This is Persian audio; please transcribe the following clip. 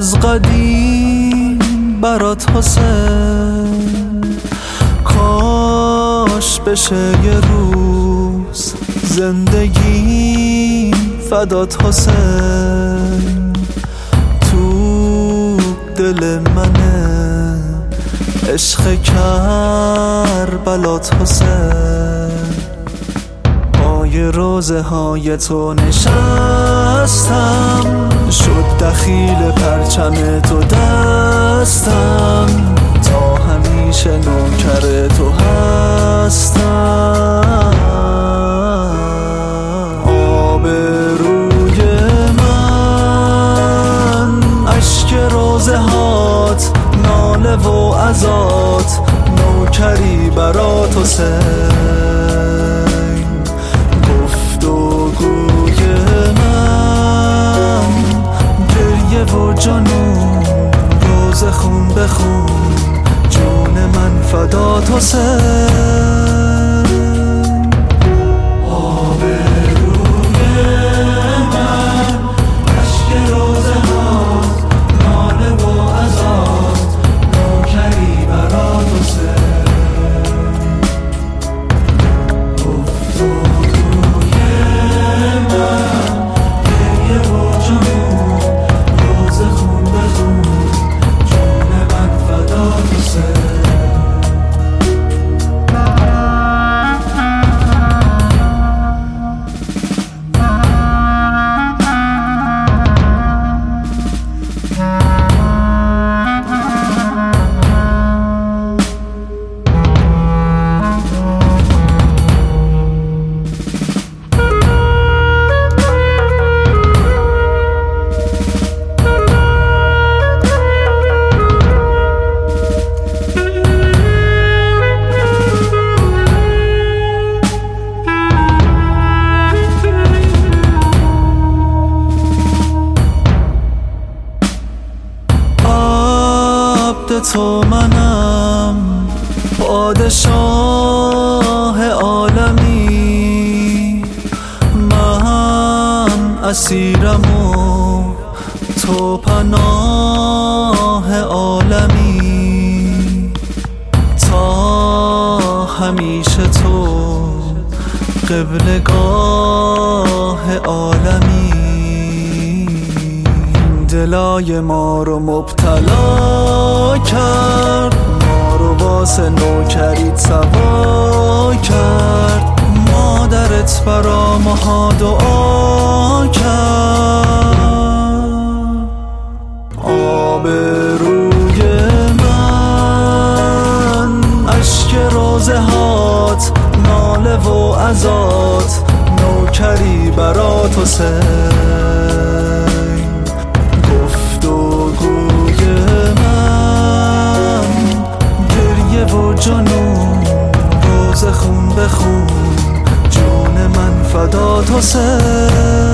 از قدیم برات حسین، کاش بشه یه روز زندگی فدات حسین. تو دل منه عشق کربلات حسین. پای روزه های تو نشستم، شد دخیل پرچم تو دستم، تا همیشه نوکر تو هستم. آبروی من اشک روزه هات، ناله و عزات، نوکری برات حسین. گفتگوی من گریه و جنون، روز خون بخون، جون من فدات حسین. تو منم پادشاه عالمی، من اسیرم و تو پناه عالمی. تا همیشه تو قبلگاه عالمی. دلای ما رو مبتلا کرد، ما رو واسه نوکریت سوا کرد. مادرت برا ماها دعا کرد. آبروی من اشک روزه هات، ناله و عزات، نوکری برات حسین. گفتگوی من گریه و جنون، روز خون بخون، جون من فدات حسین.